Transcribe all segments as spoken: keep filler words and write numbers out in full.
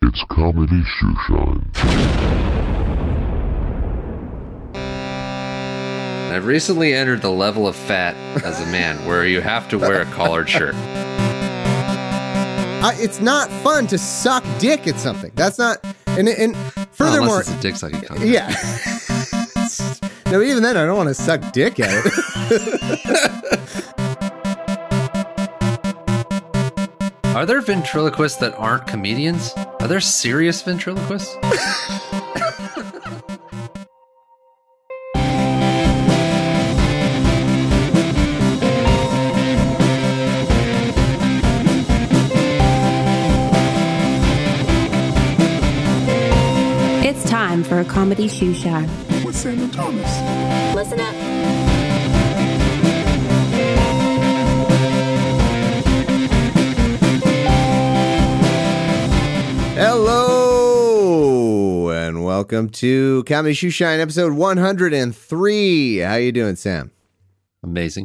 It's Comedy Shoeshine. I've recently entered the level of fat as a man where you have to wear a collared shirt. Uh, it's not fun to suck dick at something. That's not, and and furthermore, oh, unless it's a dick sucking contest. Yeah. No, even then, I don't want to suck dick at it. Are there ventriloquists that aren't comedians? Are there serious ventriloquists? It's time for a comedy shoe shine. With Sam and Thomas. Listen up. Hello, and welcome to Comedy Shoe Shine, episode one hundred three. How you doing, Sam? Amazing.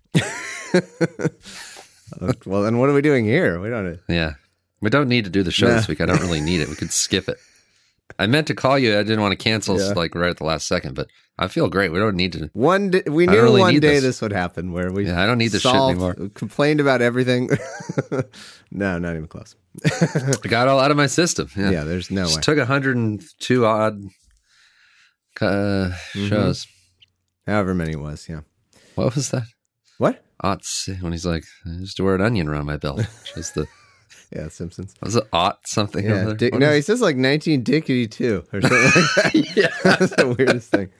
Well, then what are we doing here? We don't. Yeah. We don't need to do the show Nah. this week. I don't really need it. We could skip it. I meant to call you. I didn't want to cancel Yeah. like right at the last second, but I feel great. We don't need to. One day, we I knew don't really one need day this. this. would happen where we Yeah, I don't need this shit solved- anymore. Complained about everything. No, not even close. I got it all out of my system. Yeah, Yeah, there's no Just way. took one hundred two odd uh, shows. However many it was, yeah. What was that? What? Aughts, when he's like, I used to wear an onion around my belt. Just the Yeah, Simpsons. was it aught something Yeah, over there? Dick, What no, is- he says like nineteen dickety two or something like that. Yeah. That's the weirdest thing.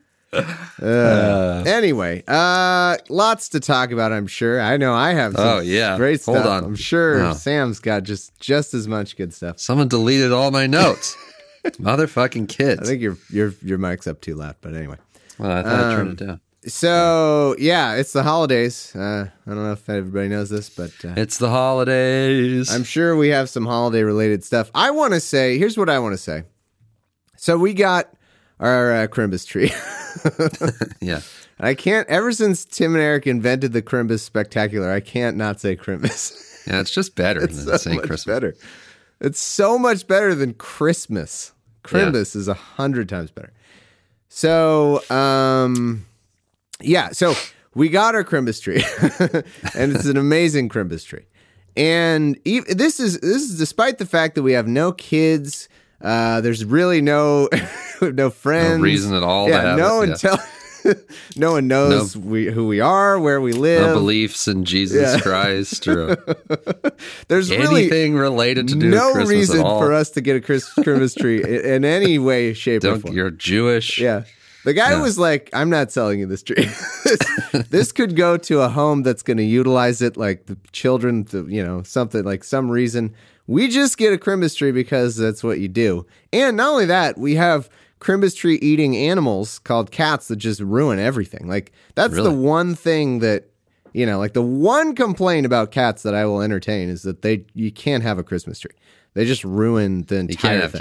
Uh, anyway, uh, lots to talk about, I'm sure. I know I have some Oh, yeah. great Hold stuff. on. I'm sure Oh. Sam's got just just as much good stuff. Someone deleted all my notes. Motherfucking I kids. think your your your mic's up too loud, but anyway. well, I thought I um, turned it down. So, yeah, it's the holidays. Uh, I don't know if everybody knows this, but uh, It's the holidays. I'm sure we have some holiday related stuff. I want to say, here's what I want to say. So we got our uh, Crimbus tree. yeah. I can't, ever since Tim and Eric invented the Crimbus Spectacular, I can't not say Crimbus. Yeah, it's just better It's than so saying much Christmas. better. It's so much better than Christmas. Crimbus is a hundred times better. So, um, yeah, so we got our Crimbus tree, and it's an amazing Crimbus tree. And e- this is this is despite the fact that we have no kids. Uh, there's really no no friends, No reason at all to Yeah, have no it, one yeah. tell. No one knows we, who we are, where we live. No beliefs in Jesus Yeah. Christ or There's really anything related to do no with Christmas reason at all. for us to get a Chris- Christmas tree in, in any way, shape, or Don't, form. you're Jewish. Yeah. The guy Yeah. was like, I'm not selling you this tree. this, this could go to a home that's going to utilize it, like the children, to, you know, something like some reason. We just get a Crimbus tree because that's what you do. And not only that, we have Crimbus tree eating animals called cats that just ruin everything. Like, that's Really? the one thing that, you know, like the one complaint about cats that I will entertain is that they you can't have a Christmas tree. They just ruin the You entire can't have thing.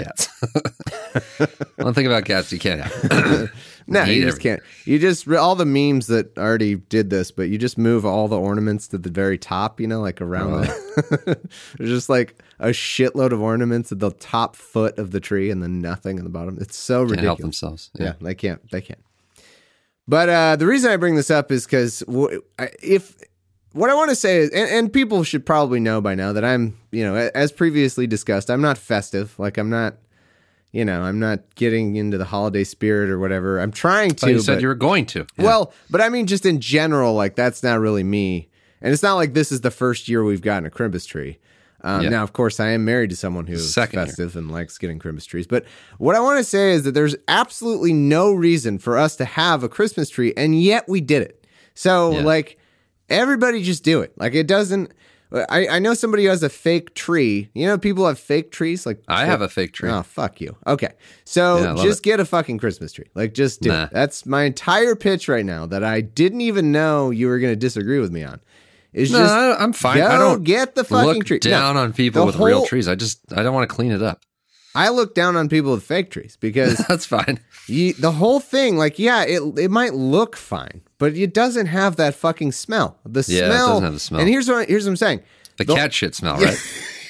cats. One thing about cats you can't have. No, Eat you just everything. can't. You just all the memes that already did this, but you just move all the ornaments to the very top. You know, like around the. There's just like a shitload of ornaments at the top foot of the tree, and then nothing at the bottom. It's so Can't help ridiculous. themselves. Yeah, they can't. They can't. But uh, the reason I bring this up is because w- I- if what I want to say is, and, and people should probably know by now that I'm, you know, a- as previously discussed, I'm not festive. Like I'm not. You know, I'm not getting into the holiday spirit or whatever. I'm trying to. But you said but- you were going to. Yeah. Well, but I mean, just in general, like that's not really me. And it's not like this is the first year we've gotten a Crimbus tree. Um, Yeah. Now, of course, I am married to someone who's Second year. festive and likes getting Crimbus trees. But what I want to say is that there's absolutely no reason for us to have a Christmas tree, and yet we did it. So, Yeah. like, everybody just do it. Like, it doesn't. I, I know somebody who has a fake tree. You know, people have fake trees. Like I have a fake tree. Oh, fuck you. Okay. So Yeah, I love just it. get a fucking Christmas tree. Like, just do Nah. it. That's my entire pitch right now that I didn't even know you were going to disagree with me on. Is No, just I- I'm fine. Go I don't get the fucking Look tree. No, down on people the with real whole- trees. I just I don't want to clean it up. I look down on people with fake trees because That's fine. you, the whole thing, like, yeah, it it might look fine, but it doesn't have that fucking smell. The Yeah, it smell. doesn't have the smell. And here's what here's what I'm saying. The The- cat shit smell, right?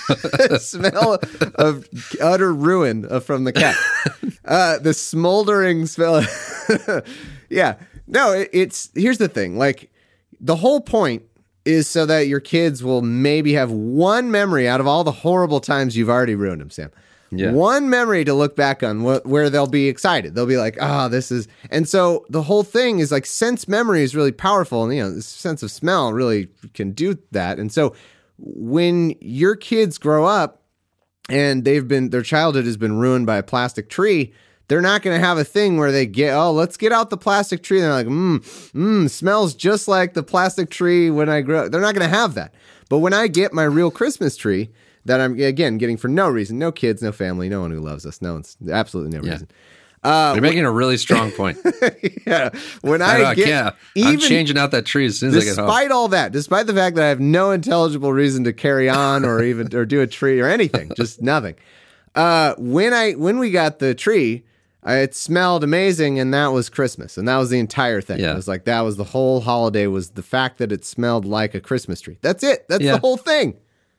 smell of utter ruin uh, from the cat. Uh, the smoldering smell. Yeah. No, it, it's here's the thing. Like, the whole point is so that your kids will maybe have one memory out of all the horrible times you've already ruined them, Sam. Yeah. One memory to look back on wh- where they'll be excited. They'll be like, ah, oh, this is. And so the whole thing is like, sense memory is really powerful. And, you know, the sense of smell really can do that. And so when your kids grow up and they've been, their childhood has been ruined by a plastic tree, they're not going to have a thing where they get, oh, let's get out the plastic tree. And they're like, mmm, mmm, smells just like the plastic tree when I grew up. They're not going to have that. But when I get my real Christmas tree that I'm, again, getting for no reason, no kids, no family, no one who loves us, no one's, absolutely no Yeah. reason. Uh, You're making a really strong point. yeah. When I, I, know, get, yeah, even I'm changing out that tree as soon as I get home. despite all that, despite the fact that I have no intelligible reason to carry on or even, or do a tree or anything, just nothing. Uh, when I, when we got the tree, Uh, it smelled amazing, and that was Christmas, and that was the entire thing. Yeah. It was like that was the whole holiday, was the fact that it smelled like a Christmas tree. That's it. That's Yeah. the whole thing.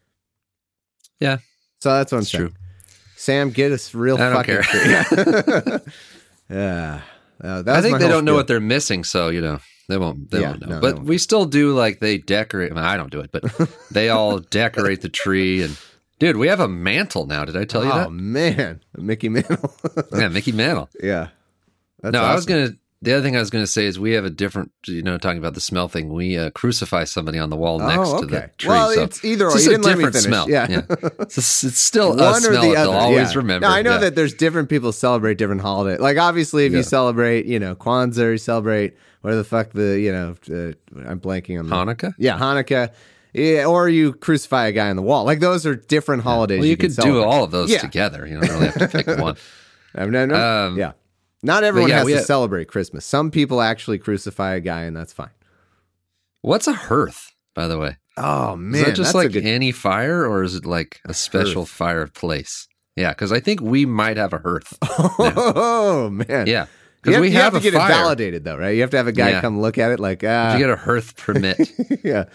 Yeah, So that's what I'm it's saying. true. Sam, get us real I don't fucking care. tree. Yeah, uh, that I was think my they whole don't know spiel. what they're missing, so you know they won't. They Yeah, won't know. no, they but won't. we still do like they decorate. I, mean, I don't do it, but they all decorate the tree. And dude, we have a mantle now. Did I tell you Oh that? man, Mickey Mantle. Yeah, Mickey Mantle. Yeah. That's no, I was awesome. gonna. The other thing I was gonna say is we have a different. You know, talking about the smell thing. We uh, crucify somebody on the wall next Oh, to the okay. tree. Well, so it's either or. just You a didn't let me different finish. smell. Yeah. It's, just- it's still a One or smell the that other. they'll always yeah. remember. Now, I know Yeah. that there's different people celebrate different holidays. Like, obviously, if Yeah. you celebrate, you know, Kwanzaa, you celebrate whatever the fuck the, you know, uh, I'm blanking on the Hanukkah. Yeah, Hanukkah. Yeah, or you crucify a guy on the wall. Like, those are different holidays. Well, you, can could do celebrate. all of those Yeah. together. You don't really have to pick one. I mean, no, Um, yeah. Not everyone yeah, has we to have- celebrate Christmas. Some people actually crucify a guy, and that's fine. What's a hearth, by the way? Oh man, Is that just that's like a good. any fire, or is it like a special hearth. fireplace? Yeah, because I think we might have a hearth. Oh man, Yeah, You because have, we you have, have to a get fire. it validated, though, right? You have to have a guy Yeah. come look at it, like, ah, You get a hearth permit. yeah.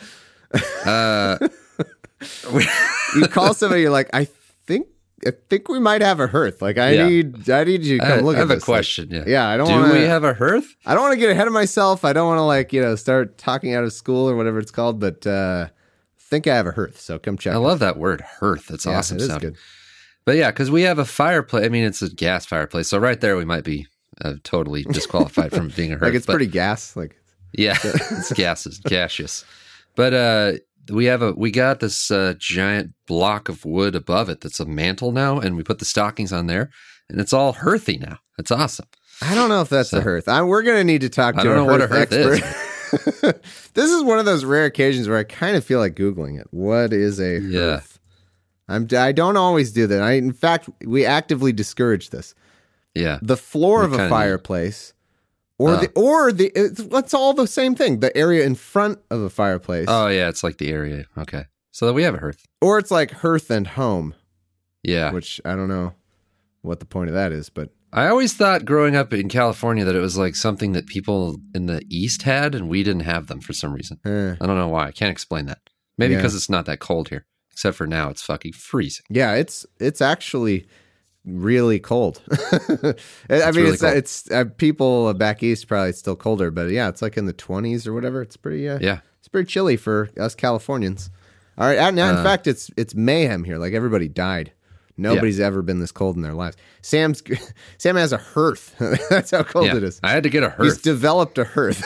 uh, we- You call somebody, you're like, I think, I think we might have a hearth. Like, I Yeah. need, I need you to come I, look I at have this. a question. Like, yeah, yeah, I don't Do want we to. have a hearth? I don't want to get ahead of myself. I don't want to, like, you know, start talking out of school or whatever it's called. But uh, I think I have a hearth, so come check. I it. love that word, hearth. It's Yeah, awesome it is sounding. good. But yeah, because we have a fireplace. I mean, it's a gas fireplace, so right there we might be uh, totally disqualified from being a hearth. Like, it's but- pretty gas. Like, Yeah, it's gases, gaseous. But uh, we have a we got this uh, giant block of wood above it that's a mantle now, and we put the stockings on there, and it's all hearthy now. It's awesome. I don't know if that's So- a hearth. I, we're going to need to talk to I don't a know what a hearth hearth expert. This is one of those rare occasions where I kind of feel like Googling it. What is a Yeah. hearth? I'm, I don't always do that. I, in fact, we actively discourage this. Yeah, The floor We of a kinda fireplace, or Uh. the or the it's, it's all the same thing. The area in front of a fireplace, Oh yeah, it's like the area. Okay, so we have a hearth. or it's like hearth and home, Yeah, which I don't know what the point of that is, but I always thought growing up in California that it was like something that people in the East had, and we didn't have them for some reason. eh. I don't know why. I can't explain that. Maybe Yeah. because it's not that cold here. Except for now, it's fucking freezing. yeah, it's it's actually really cold. I mean, really it's cold. it's uh, people back east probably it's still colder, but yeah, it's like in the twenties or whatever. It's pretty uh, Yeah. it's pretty chilly for us Californians. All right, and now in Uh, fact, it's it's mayhem here. Like everybody died. Nobody's ever been this cold in their lives. Sam's Sam has a hearth. That's how cold Yeah. it is. I had to get a He's hearth. developed a hearth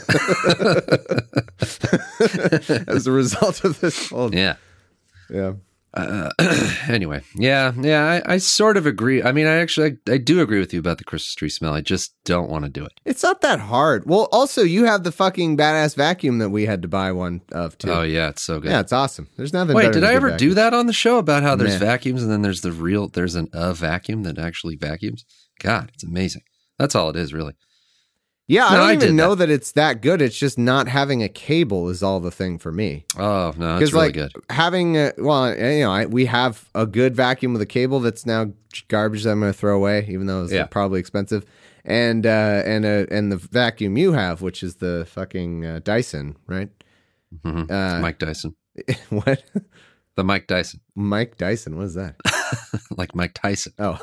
as a result of this cold. Yeah. Yeah. Uh, anyway, yeah, yeah, I, I sort of agree. I mean, I actually, I, I do agree with you about the Christmas tree smell. I just don't want to do it. It's not that hard. Well, also you have the fucking badass vacuum that we had to buy one of too. Oh yeah, it's so good. Yeah, it's awesome. There's nothing. Wait, better did than a I good ever vacuum. do that on the show about how there's Nah. vacuums and then there's the real, there's an a vacuum that actually vacuums? God, it's amazing. That's all it is, really. Yeah, I No, don't I even did know that. it's that good. It's just not having a cable is all the thing for me. Oh no, it's Because really like good. having, a, well, you know, I, we have a good vacuum with a cable that's now garbage that I'm going to throw away, even though it's Yeah. probably expensive. And uh, and uh, and the vacuum you have, which is the fucking uh, Dyson, right? Mhm. uh, Mike Dyson, What? the The Mike Dyson. Mike Dyson. What is that? Like Mike Tyson. Oh.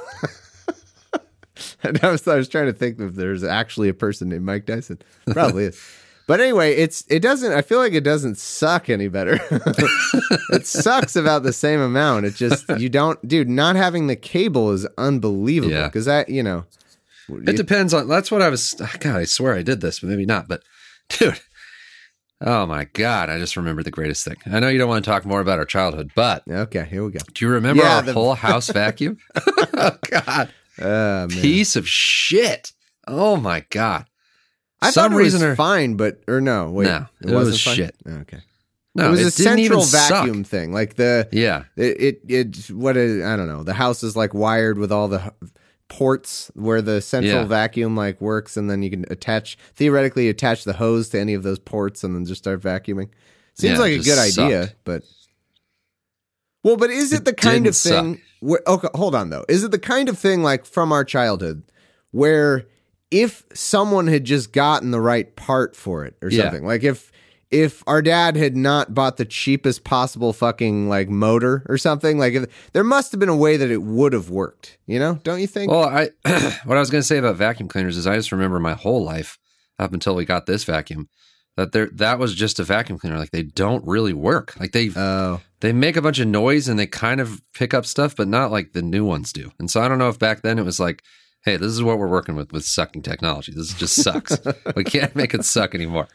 And I was, I was trying to think if there's actually a person named Mike Dyson. Probably is. But anyway, it's it doesn't. I feel like it doesn't suck any better. It sucks about the same amount. It just you don't, dude. Not having the cable is unbelievable Yeah. because that you know. It depends on. That's what I was. God, I swear I did this, but maybe not. But dude, oh my God, I just remembered the greatest thing. I know you don't want to talk more about our childhood, but Okay, here we go. do you remember Yeah, our the- whole house vacuum? Oh God, Uh, man. piece of shit. Oh my God. I Some thought it was reason or- fine, but or no, wait, No, it was fine? shit. Okay, No, it was a didn't central even suck. vacuum thing, like the Yeah, it it, it what is, I don't know. The house is like wired with all the h- ports where the central Yeah. vacuum like works, and then you can attach theoretically attach the hose to any of those ports, and then just start vacuuming. Seems Yeah, like it a good just idea, sucked. but well, but is it, It the kind didn't of thing? Where, okay, hold on though. Is it the kind of thing like from our childhood where if someone had just gotten the right part for it or Yeah. something, like if if our dad had not bought the cheapest possible fucking like motor or something, like if, there must have been a way that it would have worked, you know? Don't you think? Well, I what I was going to say about vacuum cleaners is I just remember my whole life up until we got this vacuum that there that was just a vacuum cleaner. Like they don't really work. Like they Oh, they make a bunch of noise and they kind of pick up stuff, but not like the new ones do. And so I don't know if back then it was like, hey, this is what we're working with with sucking technology. This just sucks. We can't make it suck anymore.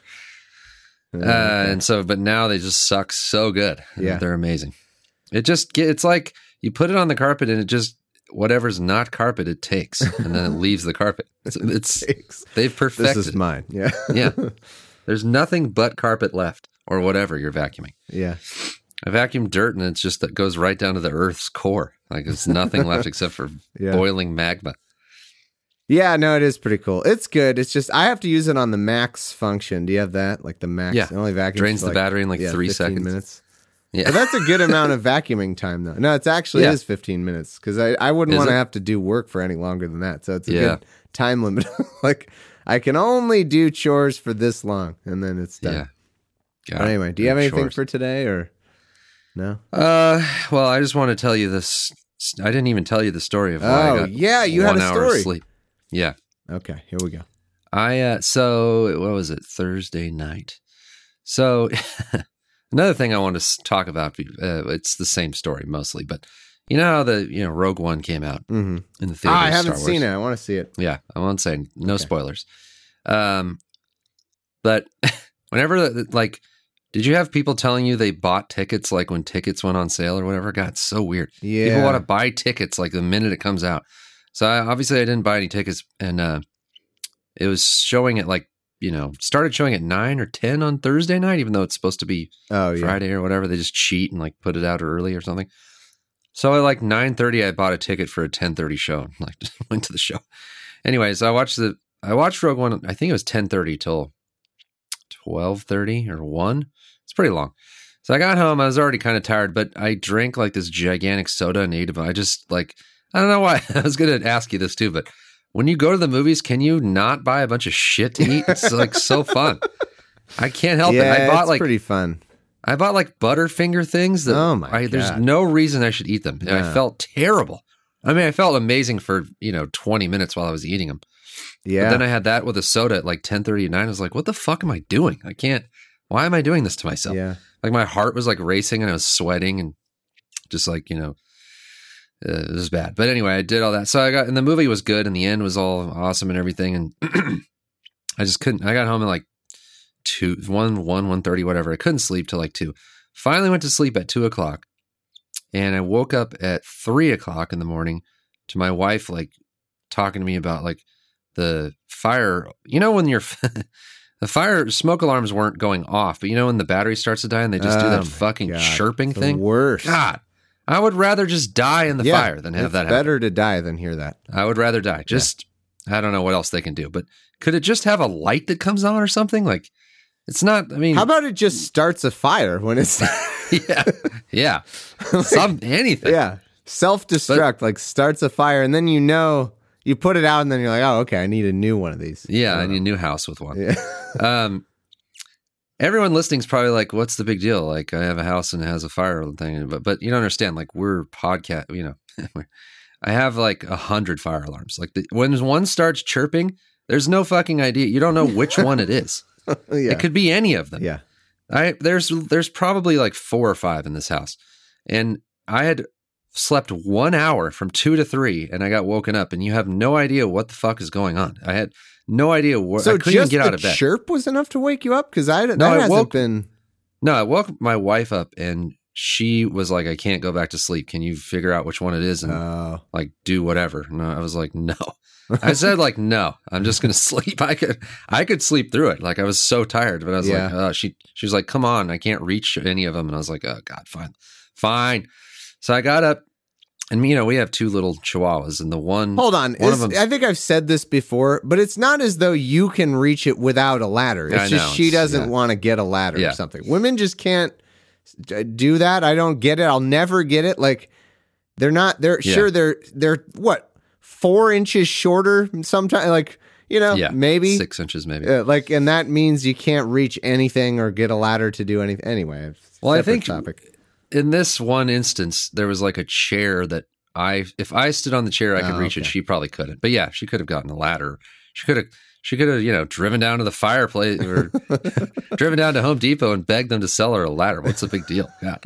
Uh, and so, but now they just suck so good. Yeah. They're amazing. It just get, it's like you put it on the carpet and it just, whatever's not carpet, it takes, and then it leaves the carpet. It's, it's Thanks. they've perfected. This is mine. Yeah. Yeah. There's nothing but carpet left or whatever you're vacuuming. Yeah. I vacuum dirt and it's just, that goes right down to the earth's core. Like there's nothing left except for Yeah. boiling magma. Yeah, no, it is pretty cool. It's good. It's just I have to use it on the max function. Do you have that? Like the max Yeah. it only vacuums Drains for the like, battery in like yeah, three fifteen seconds. minutes. Yeah. But that's a good amount of vacuuming time, though. No, it's actually Yeah. is fifteen minutes because I, I wouldn't Is want to it? have to do work for any longer than that. So it's a Yeah. good time limit. Like I can only do chores for this long, and then it's done. Yeah. God, But anyway, do you have anything chores. for today, or no? Uh, well, I just want to tell you this. I didn't even tell you the story of why I Oh, got yeah, you had one a hour of story. sleep. Yeah. Okay, here we go. I uh so what was it, Thursday night? So another thing I want to s- talk about, uh, it's the same story mostly, but you know how the you know Rogue One came out Mm-hmm. in the theater. Ah, I haven't seen it. I want to see it. Yeah, I won't say no Okay. spoilers. Um, but whenever like, did you have people telling you they bought tickets like when tickets went on sale or whatever? God, it's so weird. Yeah. People want to buy tickets like the minute it comes out. So I, obviously I didn't buy any tickets, and uh, it was showing at like you know started showing at nine or ten on Thursday night, even though it's supposed to be Oh yeah. Friday or whatever. They just cheat and like put it out early or something. So at like nine thirty, I bought a ticket for a ten thirty show. And, like just went to the show. Anyways, I watched the I watched Rogue One. I think it was ten thirty till twelve thirty or one. It's pretty long. So I got home. I was already kind of tired, but I drank like this gigantic soda and ate it. I just like I don't know why. I was going to ask you this too, but when you go to the movies, can you not buy a bunch of shit to eat? It's like so fun. I can't help yeah, it. I bought it's like pretty fun. I bought like Butterfinger things that Oh, my I, there's God. no reason I should eat them. And Yeah. I felt terrible. I mean, I felt amazing for, you know, twenty minutes while I was eating them. Yeah. But then I had that with a soda at like ten thirty at night. I was like, what the fuck am I doing? I can't, why am I doing this to myself? yeah. Like my heart was like racing and I was sweating and just like, you know, uh, it was bad. But anyway, I did all that. So I got, and the movie was good and the end was all awesome and everything. And I just couldn't, I got home at like two, one, one, one thirty, whatever. I couldn't sleep till like two. Finally went to sleep at two o'clock. And I woke up at three o'clock in the morning to my wife, like talking to me about like the fire, you know, when you're, the fire smoke alarms weren't going off, but you know, when the battery starts to die and they just do Oh, that my fucking God. chirping The thing. worst. God, I would rather just die in the Yeah, fire than have it's that happen. better to die than hear that. I would rather die. Just, I don't know what else they can do, but could it just have a light that comes on or something? Like, it's not, I mean, How about it just starts a fire when it's yeah, yeah, some, anything. yeah, self-destruct, like starts a fire, and then you know you put it out, and then you're like, oh, okay, I need a new one of these. Yeah, I I don't need a new house with one. know. Yeah. Um, everyone listening's probably like, what's the big deal? Like, I have a house and it has a fire thing, but but you don't understand. Like, we're podcast, you know. I have like a hundred fire alarms. Like, the, when one starts chirping, there's no fucking idea. You don't know which one it is. yeah. It could be any of them. Yeah. I there's there's probably like four or five in this house, and I had slept one hour from two to three, and I got woken up, and you have no idea what the fuck is going on. I had no idea what. So I couldn't just even get the out of bed. chirp was enough to wake you up because I that No, I hasn't woke- been. No, I woke my wife up, and she was like, "I can't go back to sleep. Can you figure out which one it is and Oh, like do whatever?" No, I was like, "No." I said like, "No, I'm just gonna sleep." I could, I could sleep through it. Like I was so tired, but I was Yeah. like, "Oh." She, she was like, "Come on, I can't reach any of them," and I was like, "Oh God, fine, fine." So I got up, and you know, we have two little chihuahuas, and the one, hold on. one Is- of them, I think I've said this before, but it's not as though you can reach it without a ladder. It's I just know, she it's- doesn't yeah. want to get a ladder Yeah. or something. Women just can't d- do that. I don't get it. I'll never get it. Like they're not. They're Yeah. sure they're they're what four inches shorter. Sometimes, like you know, yeah, maybe six inches, maybe. Uh, like, and that means you can't reach anything or get a ladder to do anything. Anyway, Well, I separate think- topic. In this one instance, there was like a chair that I, if I stood on the chair, I could Oh, reach it. okay. She probably couldn't. But yeah, she could have gotten a ladder. She could have, she could have, you know, driven down to the fireplace or driven down to Home Depot and begged them to sell her a ladder. What's the big deal? Yeah.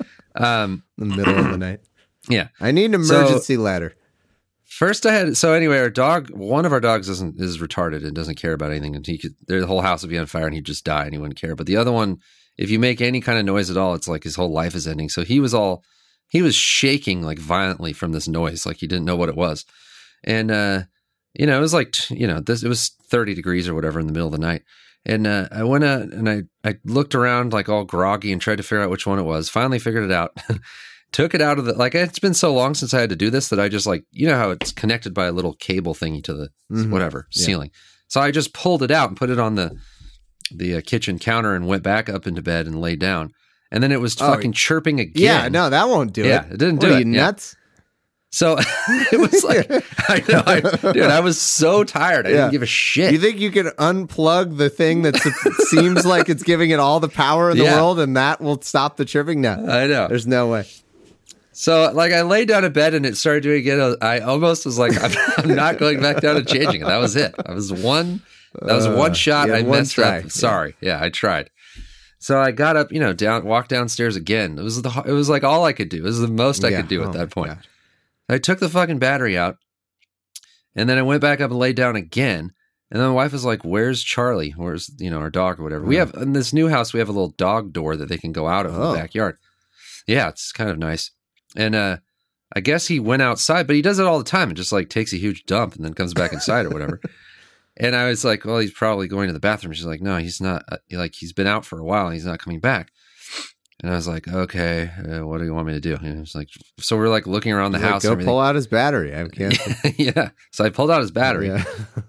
Um, In the middle of the night. yeah. I need an So- emergency ladder. First, I had so anyway. Our dog, one of our dogs, doesn't is retarded and doesn't care about anything, and he could the whole house would be on fire and he'd just die and he wouldn't care. But the other one, if you make any kind of noise at all, it's like his whole life is ending. So he was all he was shaking like violently from this noise, like he didn't know what it was, and uh, you know it was like you know this it was thirty degrees or whatever in the middle of the night, and uh, I went out and I I looked around like all groggy and tried to figure out which one it was. Finally figured it out. Took it out of the, like, it's been so long since I had to do this that I just like, you know how it's connected by a little cable thingy to the Mhm. whatever Yeah. ceiling. So I just pulled it out and put it on the, the uh, kitchen counter and went back up into bed and laid down. And then it was Oh, fucking chirping again. Yeah, no, that won't do Yeah, it. it didn't What do are it, you yeah. nuts? So it was like, I know, I, dude, I was so tired. I Yeah. didn't give a shit. You think you can unplug the thing that seems like it's giving it all the power in the Yeah. world and that will stop the chirping? No, I know. there's no way. So, like, I laid down in bed and it started doing it again. I almost was like, I'm, I'm not going back down and changing it. That was it. That was one. That was Uh, one shot. you I had one messed try. up. Sorry. Yeah, I tried. So I got up, you know, down, walked downstairs again. It was the, it was like all I could do. It was the most I Yeah. could do Oh at my that point. God. I took the fucking battery out, and then I went back up and laid down again. And then my wife was like, "Where's Charlie? Where's you know our dog or whatever?" We have in this new house, we have a little dog door that they can go out of in Oh. the backyard. Yeah, it's kind of nice. And uh, I guess he went outside, but he does it all the time and just like takes a huge dump and then comes back inside or whatever. And I was like, "Well, he's probably going to the bathroom." She's like, "No, he's not. Uh, like he's been out for a while. And he's not coming back." And I was like, "Okay, uh, what do you want me to do?" And it's like, so we're like looking around the He's like, house. go and everything. pull out his battery. I can't. Yeah. So I pulled out his battery. Yeah.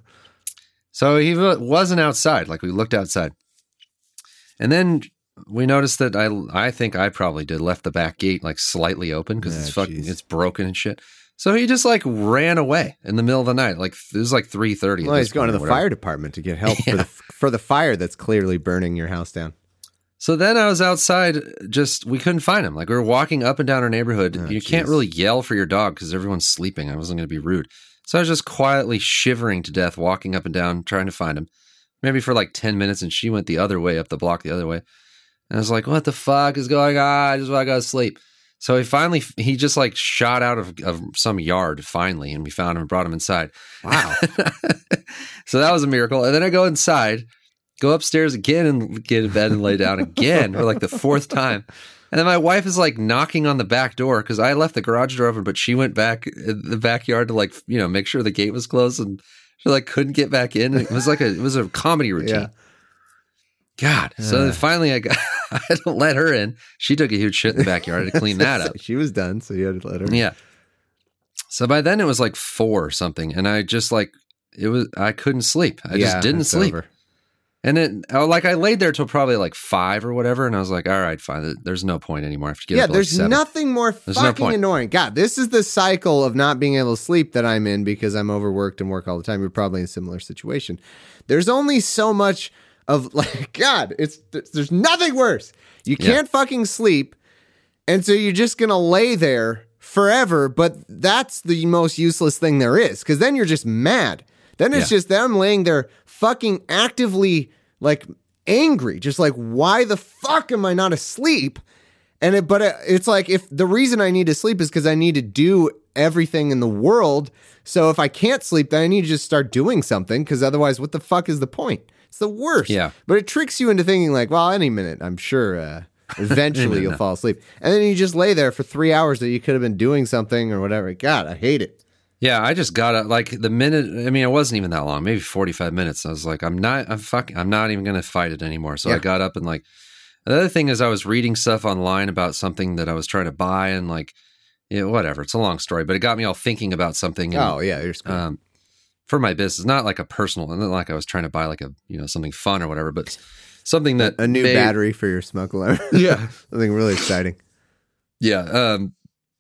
So he wa- wasn't outside. Like we looked outside. And then we noticed that I I think I probably did left the back gate like slightly open because Ah, it's fucking jeez. it's broken and shit. So he just like ran away in the middle of the night. Like it was like three thirty. Well, he's going to the fire department to get help for the for the fire that's clearly burning your house down. So then I was outside, just we couldn't find him. Like we were walking up and down our neighborhood. Oh, you can't jeez. really yell for your dog because everyone's sleeping. I wasn't going to be rude. So I was just quietly shivering to death, walking up and down, trying to find him. Maybe for like ten minutes, and she went the other way, up the block the other way. And I was like, what the fuck is going on? I just want to go to sleep. So he finally, he just like shot out of, of some yard finally, and we found him and brought him inside. Wow. So that was a miracle. And then I go inside, go upstairs again and get in bed and lay down again for like the fourth time. And then my wife is like knocking on the back door because I left the garage door open, but she went back in the backyard to like, you know, make sure the gate was closed, and she like couldn't get back in. It was like a, it was a comedy routine. Yeah. God. So Uh. then finally I got, I had to let her in. She took a huge shit in the backyard. I had to clean that up. She was done, so you had to let her. Yeah. So by then it was like four or something. And I just like, it was, I couldn't sleep. I Yeah, just didn't it's sleep. over. And then, oh, like, I laid there till probably like five or whatever, and I was like, "All right, fine. There's no point anymore. I have to get Yeah, up at, like, there's seven." nothing more There's no fucking point. annoying. God, this is the cycle of not being able to sleep that I'm in because I'm overworked and work all the time. You're probably in a similar situation. There's only so much of like, God, it's there's nothing worse. You can't yeah. fucking sleep. And so you're just going to lay there forever. But that's the most useless thing there is. Because then you're just mad. Then it's yeah. just them laying there fucking actively like angry. Just like, why the fuck am I not asleep? And it, but it, it's like, if the reason I need to sleep is because I need to do everything in the world. So if I can't sleep, then I need to just start doing something. Because otherwise, what the fuck is the point? It's the worst. Yeah. But it tricks you into thinking like, well, any minute, I'm sure uh, eventually you'll fall asleep. And then you just lay there for three hours that you could have been doing something or whatever. God, I hate it. Yeah, I just got it like the minute. I mean, it wasn't even that long, maybe forty-five minutes. I was like, I'm not, I'm fucking, I'm not even going to fight it anymore. So yeah. I got up and like, the other thing is I was reading stuff online about something that I was trying to buy and like, yeah, whatever. It's a long story, but it got me all thinking about something. And, oh yeah, you're cool. um, for my business, not like a personal, not like I was trying to buy like a, you know, something fun or whatever, but something that a new made, battery for your smoke alarm. Yeah, something really exciting. Yeah. Um.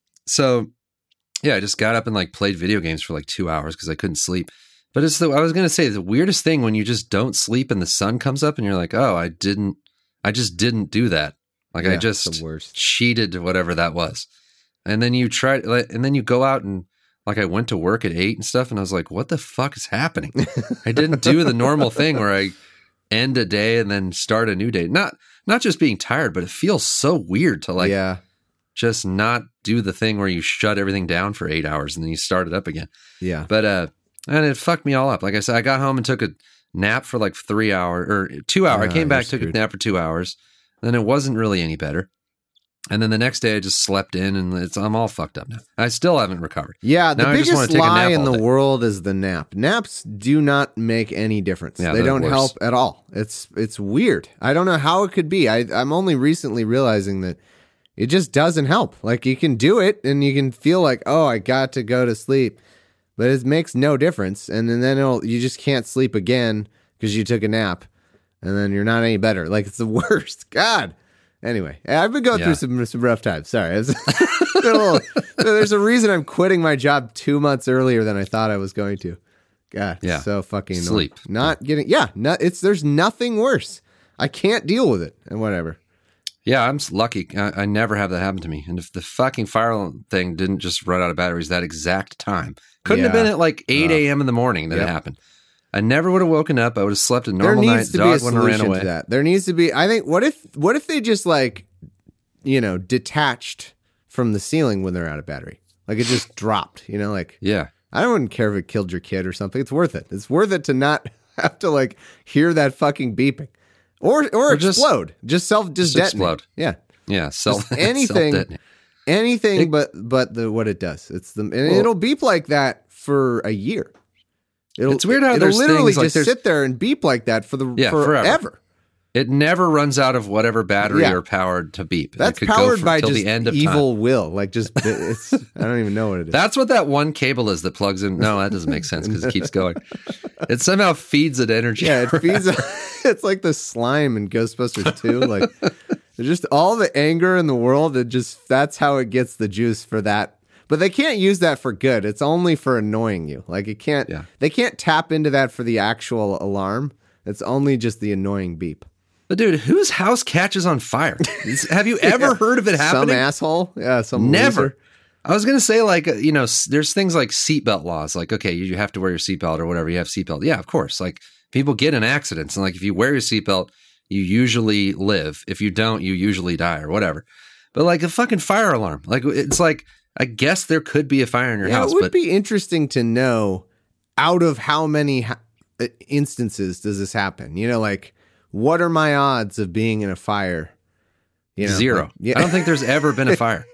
So. Yeah, I just got up and like played video games for like two hours because I couldn't sleep. But it's the, I was going to say the weirdest thing when you just don't sleep and the sun comes up and you're like, oh, I didn't, I just didn't do that. Like yeah, I just cheated whatever that was. And then you try, and then you go out and like I went to work at eight and stuff. And I was like, what the fuck is happening? I didn't do the normal thing where I end a day and then start a new day. Not, not just being tired, but it feels so weird to like, yeah. just not do the thing where you shut everything down for eight hours and then you start it up again. Yeah. But, uh, and it fucked me all up. Like I said, I got home and took a nap for like three hours or two hours. Uh, I came back, took screwed. a nap for two hours. Then it wasn't really any better. And then the next day I just slept in and it's, I'm all fucked up now. I still haven't recovered. Yeah. The now biggest lie in the day. world is the nap. Naps do not make any difference. Yeah, they don't worse. help at all. It's, it's weird. I don't know how it could be. I, I'm only recently realizing that it just doesn't help. Like you can do it and you can feel like, oh, I got to go to sleep, but it makes no difference. And then, then it'll, you just can't sleep again because you took a nap and then you're not any better. Like it's the worst. God. Anyway, I've been going yeah. through some, some rough times. Sorry. It's a little, there's a reason I'm quitting my job two months earlier than I thought I was going to. God. Yeah. So fucking sleep. Annoying. Not getting, yeah. No, it's, there's nothing worse. I can't deal with it and whatever. Yeah, I'm lucky. I, I never have that happen to me. And if the fucking fire thing didn't just run out of batteries that exact time, couldn't yeah. have been at like eight a.m. in the morning that yep. it happened. I never would have woken up. I would have slept a normal there night. needs to Dog be a wouldn't have ran solution away. to that. There needs to be. I think. What if? What if they just like, you know, detached from the ceiling when they're out of battery? Like it just dropped. You know, like yeah. I wouldn't care if it killed your kid or something. It's worth it. It's worth it to not have to like hear that fucking beeping, or or, or explode. Just, just self just, just detonate. Explode. Yeah. Yeah, self, anything, self anything, it, but but the what it does. It's the and well, it'll beep like that for a year. It'll, it's weird how it'll there's literally things just like sit there and beep like that for the yeah, forever. forever. It never runs out of whatever battery yeah. or powered to beep. That's it could powered go for, by till just the end of evil time. will. Like just it's. I don't even know what it is. That's what that one cable is that plugs in. No, that doesn't make sense because it keeps going. It somehow feeds it energy. Yeah, it feeds. It's like the slime in Ghostbusters two. Like. Just all the anger in the world, it just that's how it gets the juice for that. But they can't use that for good. It's only for annoying you. Like it can't yeah. they can't tap into that for the actual alarm. It's only just the annoying beep. But dude, whose house catches on fire? Have you ever yeah. heard of it happening? Some asshole? Yeah, some Never. loser. I was going to say like, you know, there's things like seatbelt laws. Like, okay, you have to wear your seatbelt or whatever. You have seatbelt. Yeah, of course. Like people get in accidents. And like if you wear your seatbelt, you usually live. If you don't, you usually die or whatever. But like a fucking fire alarm, like it's like, I guess there could be a fire in your yeah, house. It would but be interesting to know out of how many ha- instances does this happen? You know, like what are my odds of being in a fire? You know, zero. Like, yeah. I don't think there's ever been a fire.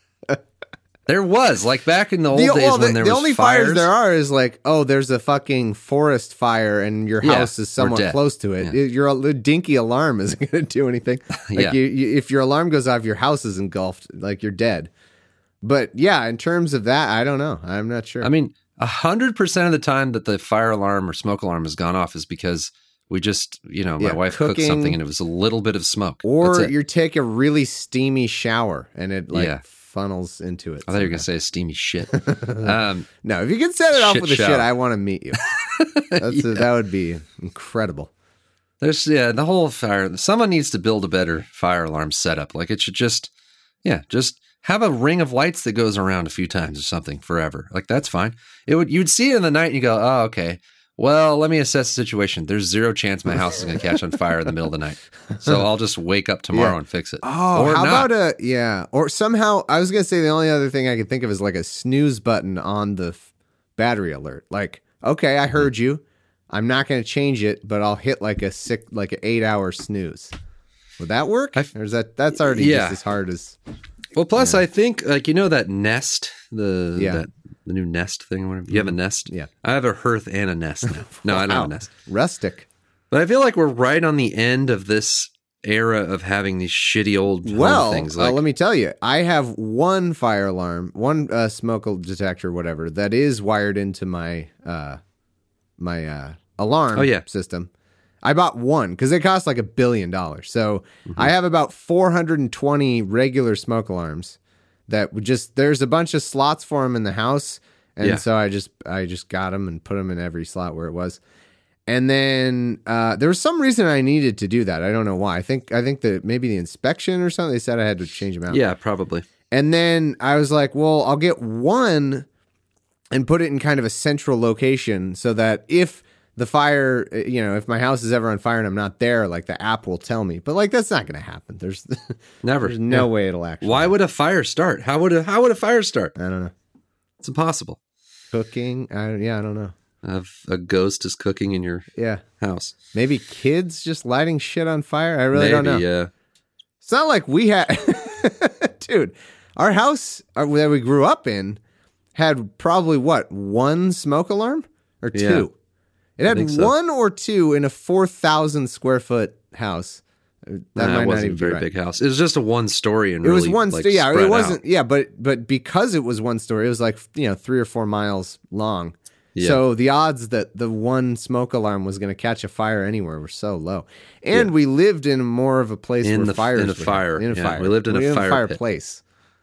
There was, like back in the old the, days well, when the, there the was only fires. fires there are is like, oh, there's a fucking forest fire and your Yeah, house is somewhat dead. close to it. Yeah. It- Your a dinky alarm isn't going to do anything. Like Yeah. you, you, if your alarm goes off, your house is engulfed, like you're dead. But yeah, in terms of that, I don't know. I'm not sure. I mean, a hundred percent of the time that the fire alarm or smoke alarm has gone off is because we just, you know, my Yeah, wife cooking, cooked something and it was a little bit of smoke. or That's it. you take a really steamy shower and it like Yeah. funnels into it. I thought you were going to say steamy shit. Um, No, if you can set it off Shit with a shower. shit, I want to meet you. That's Yeah. a, that would be incredible. There's yeah, the whole fire. Someone needs to build a better fire alarm setup. Like it should just, yeah, just have a ring of lights that goes around a few times or something forever. Like that's fine. It would you'd see it in the night and you go, oh, okay. Well, let me assess the situation. There's zero chance my house is going to catch on fire in the middle of the night, so I'll just wake up tomorrow Yeah. and fix it. Oh, or how not. about a yeah? Or somehow I was gonna say the only other thing I could think of is like a snooze button on the f- battery alert. Like, okay, I heard you. I'm not gonna change it, but I'll hit like a six, like an eight hour snooze. Would that work? I- or is that that's already Yeah. just as hard as? Well, plus I think like you know that Nest, the Yeah. that, the new Nest thing. Or whatever. You have a Nest. Yeah. I have a Hearth and a Nest now. No, I don't have Wow. a Nest. Rustic. But I feel like we're right on the end of this era of having these shitty old home Well, things. uh, Like, let me tell you, I have one fire alarm, one uh, smoke detector, whatever, that is wired into my uh, my uh, alarm Oh, yeah. system. I bought one because it costs like a billion dollars. So Mm-hmm. I have about four hundred twenty regular smoke alarms that would just, there's a bunch of slots for them in the house. And Yeah. so I just, I just got them and put them in every slot where it was. And then uh, there was some reason I needed to do that. I don't know why. I think, I think that maybe the inspection or something, they said I had to change them out. yeah, probably. And then I was like, well, I'll get one and put it in kind of a central location so that if the fire, you know, if my house is ever on fire and I'm not there, like the app will tell me. But like that's not going to happen. There's Never. there's no Yeah. way it'll actually. Why would a fire start? How would a how would a fire start? I don't know. It's impossible. Cooking? I, yeah, I don't know. Have a ghost is cooking in your Yeah, house. maybe kids just lighting shit on fire. I really Maybe, don't know. yeah. It's not like we had, dude. Our house uh, that we grew up in had probably what one smoke alarm or two. Yeah. It had think so. one or two in a four thousand square foot house. That Nah, might it not wasn't even a be very right. big house. It was just a one story and It really was one. like, sto- yeah, spread it wasn't. out. Yeah, but but because it was one story, it was like you know three or four miles long. Yeah. So the odds that the one smoke alarm was going to catch a fire anywhere were so low, and Yeah. we lived in more of a place In where the- fires in a would fire. happen. In a Yeah, fire. we lived in a fire pit. fireplace.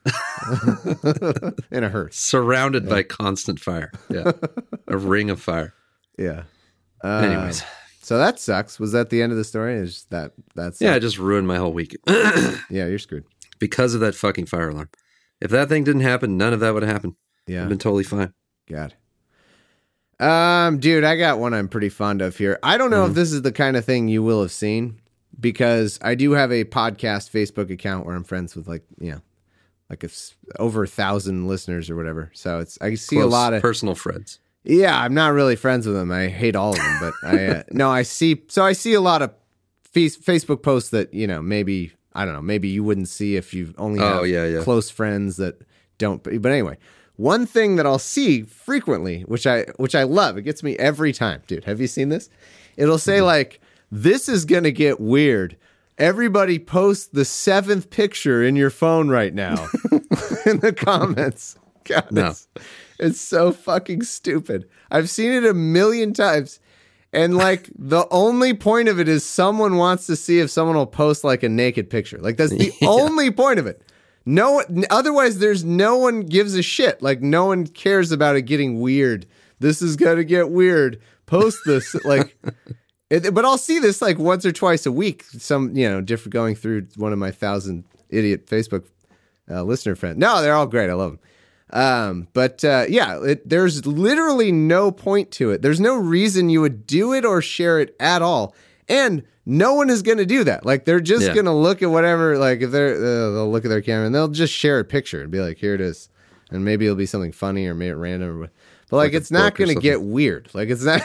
In a hearse. Surrounded by constant fire. Yeah. A ring of fire. Yeah. Uh, Anyways. so that sucks. Was that the end of the story? Is that that's Yeah, it just ruined my whole week yeah? You're screwed. because of that fucking fire alarm. If that thing didn't happen, none of that would have happened. Yeah. I've been totally fine. God. Um, dude, I got one I'm pretty fond of here. I don't know Mm-hmm. if this is the kind of thing you will have seen because I do have a podcast Facebook account where I'm friends with like, you know, like it's over a thousand listeners or whatever. So it's, I see a Close lot of, personal friends. yeah, I'm not really friends with them. I hate all of them, but I, uh, no, I see, so I see a lot of face, Facebook posts that, you know, maybe, I don't know, maybe you wouldn't see if you only have Oh, yeah, yeah. close friends that don't, but anyway, one thing that I'll see frequently, which I which I love, it gets me every time, dude. Have you seen this? It'll say Mm-hmm. like, "This is gonna get weird. Everybody post the seventh picture in your phone right now in the comments." God, No. it's, it's so fucking stupid. I've seen it a million times, and like the only point of it is someone wants to see if someone will post like a naked picture. Like that's the only point of it. No, otherwise there's no one gives a shit. Like no one cares about it getting weird. This is gonna get weird. Post this, like, it, but I'll see this like once or twice a week. Some, you know, different going through one of my thousand idiot Facebook uh, listener friends. No, they're all great. I love them. Um, but uh, yeah, it, there's literally no point to it. There's no reason you would do it or share it at all. And no one is going to do that. Like they're just Yeah. going to look at whatever, like if they're, uh, they'll look at their camera and they'll just share a picture and be like, here it is. And maybe it'll be something funny or maybe random. Or, what- but like, Like a it's not book or going to something. get weird. Like it's not,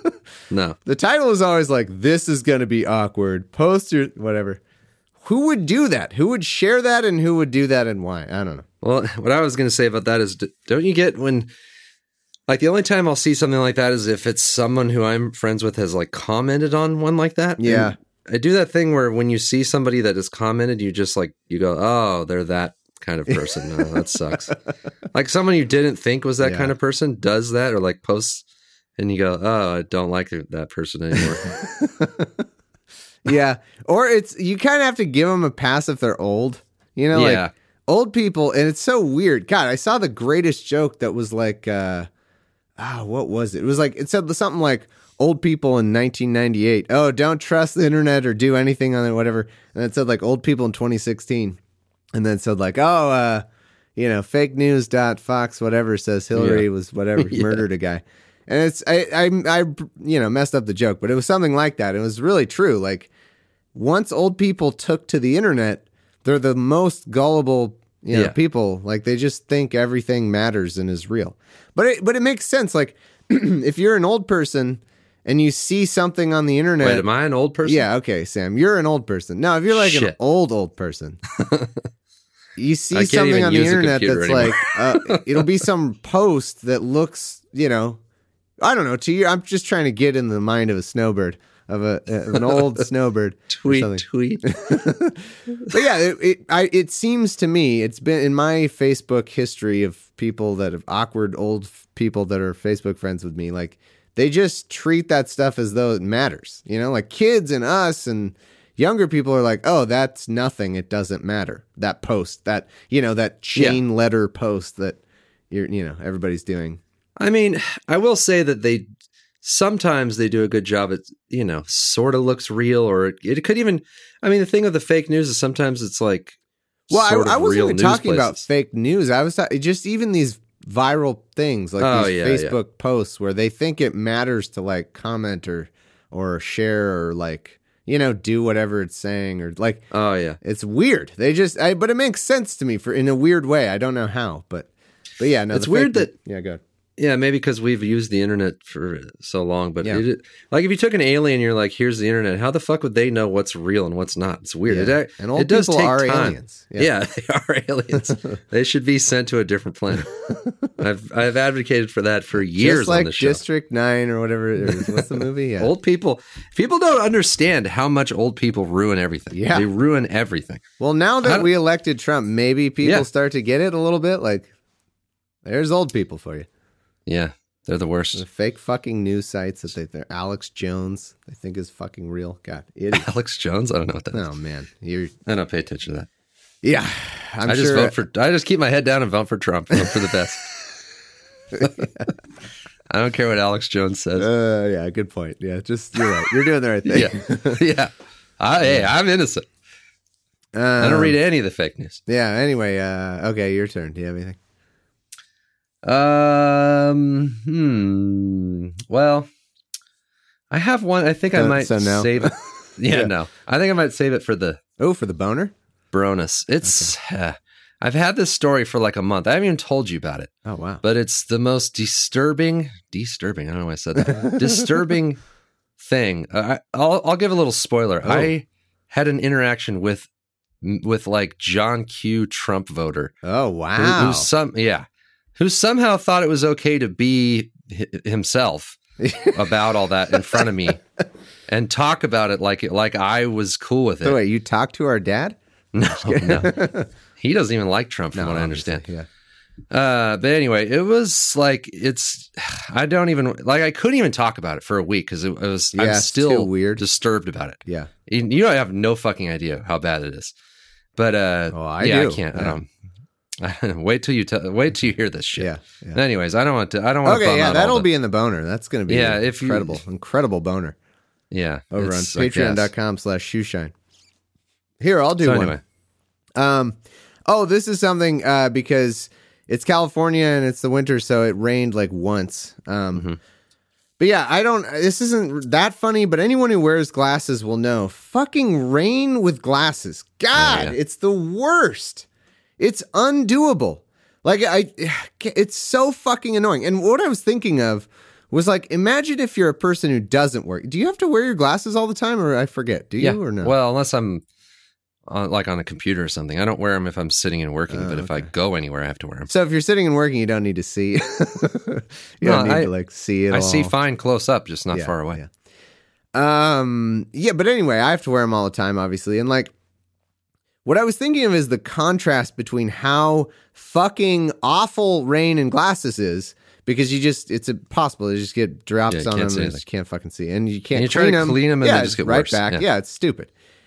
No. the title is always like, this is going to be awkward. Post your, whatever. Who would do that? Who would share that and who would do that and why? I don't know. Well, what I was going to say about that is, d- don't you get when, like, the only time I'll see something like that is if it's someone who I'm friends with has, like, commented on one like that. Yeah. And I do that thing where when you see somebody that has commented, you just, like, you go, oh, they're that kind of person. No, that sucks. Like, someone you didn't think was that Yeah. kind of person does that or, like, posts, and you go, oh, I don't like that person anymore. Yeah. Or it's, you kind of have to give them a pass if they're old. You know, Yeah. like old people, and it's so weird. God, I saw the greatest joke that was like, uh, ah, what was it? It was like, it said something like old people in nineteen ninety-eight. Oh, don't trust the internet or do anything on it, whatever. And it said like old people in twenty sixteen. And then it said like, oh, uh, you know, fake news dot fox whatever says Hillary Yeah. was whatever, Yeah. murdered a guy. And it's, I, I, I, you know, messed up the joke, but it was something like that. It was really true. Like, once old people took to the internet, they're the most gullible, you know, Yeah. people. Like, they just think everything matters and is real. But it, but it makes sense. Like, if you're an old person and you see something on the internet. Wait, am I an old person? Yeah, okay, Sam. You're an old person. No, if you're like an Shit. old, old person. You see I can't something even on the use a internet computer that's anymore. like, uh, it'll be some post that looks, you know, I don't know. To you, I'm just trying to get in the mind of a snowbird, of a of an old snowbird. or Tweet, something. tweet. But yeah, it it, I, it seems to me, it's been in my Facebook history of people that have awkward old f- people that are Facebook friends with me. Like, they just treat that stuff as though it matters. You know, like kids and us and younger people are like, oh, that's nothing. It doesn't matter. That post, that, you know, that chain letter post that you're, you know, everybody's doing. I mean, I will say that they sometimes they do a good job at, you know, sort of looks real, or it, it could even, I mean, the thing with the fake news is sometimes it's like, Well, sort I, I of wasn't real even news talking about places. fake news. I was ta- just even these viral things like Oh, these yeah, Facebook posts where they think it matters to like comment or or share or like, you know, do whatever it's saying or like Oh yeah. it's weird. They just I, but it makes sense to me for in a weird way. I don't know how, but but yeah, no, It's the weird fake- that- yeah, good. Yeah, maybe because we've used the internet for so long, but Yeah. it, like if you took an alien, you're like, here's the internet. How the fuck would they know what's real and what's not? It's weird. Yeah. It, And old it does people take are time. aliens. Yeah. Yeah. they are aliens. They should be sent to a different planet. I've I've advocated for that for years Just like on the show. District Nine or whatever it is. What's the movie? Yeah. Old people, people don't understand how much old people ruin everything. Yeah. They ruin everything. Well, now I that don't- we elected Trump, maybe people Yeah. start to get it a little bit. Like, there's old people for you. Yeah, they're the The worst. fake fucking news sites that they, they're Alex Jones, they think is fucking real. God, idiot. Alex Jones? I don't know what that is. Oh man, you're I don't pay attention to that. yeah. I'm i just sure. vote for. I just keep my head down and vote for Trump. Vote for the best. I don't care what Alex Jones says. Uh, yeah, good point. Yeah, just you're right. You're doing the right thing. yeah, yeah. I, hey, I'm innocent. Um, I don't read any of the fake news. Yeah. Anyway, uh, okay, your turn. Do you have anything? Um. Hmm. Well, I have one. I think I So- might so no? save it. Yeah, Yeah. no. I think I might save it for the Oh, for the boner. bonus. It's. uh, I've had this story for like a month. I haven't even told you about it. Oh wow. But it's the most disturbing, disturbing. I don't know why I said that. disturbing thing. Uh, I, I'll I'll give a little spoiler. Oh. I had an interaction with with like John Q. Trump voter. Oh Who, wow. who some yeah, who somehow thought it was okay to be hi- himself about all that in front of me and talk about it like like I was cool with it. So wait, you talked to our dad? no, no. He doesn't even like Trump, from what I understand. Yeah. Uh, but anyway, it was like it's. I don't even like. I couldn't even talk about it for a week because it, it was. Yeah, I'm it's still too weird. disturbed about it. Yeah. You, you have no fucking idea how bad it is. But uh, Oh, I yeah, do. I can't. Yeah. I don't. wait till you tell. Wait till you hear this shit. Yeah. yeah. Anyways, I don't want to. I don't want to. Okay, yeah, out that'll all the, be in the boner. That's going to be Yeah, if you- incredible, incredible boner Yeah, over on it's- I guess. patreon.com slash shoeshine. Here, I'll do So one. anyway, Um, oh, this is something uh, because it's California and it's the winter, so it rained like once. Um, Mm-hmm. But yeah, I don't. This isn't that funny, but anyone who wears glasses will know. Fucking rain with glasses, God, Oh, yeah. it's the worst. It's undoable. Like I, it's so fucking annoying. And what I was thinking of was like, imagine if you're a person who doesn't wear. Do you have to wear your glasses all the time, or I forget? Do you yeah. or no? Well, unless I'm on, like on a computer or something, I don't wear them if I'm sitting and working. Oh, but if I okay. go anywhere, I have to wear them. So if you're sitting and working, you don't need to see. you No, don't need I- to like see it. I all. see fine close up, just not Yeah, far away. Yeah. Um. Yeah, but anyway, I have to wear them all the time, obviously, and like, what I was thinking of is the contrast between how fucking awful rain and glasses is. Because you just, it's impossible. You just get drops Yeah, you on can't them see and you anything. just can't fucking see. And you can't And you try clean to them. clean them and yeah, they just it's get right worse. back. Yeah. Yeah. It's stupid.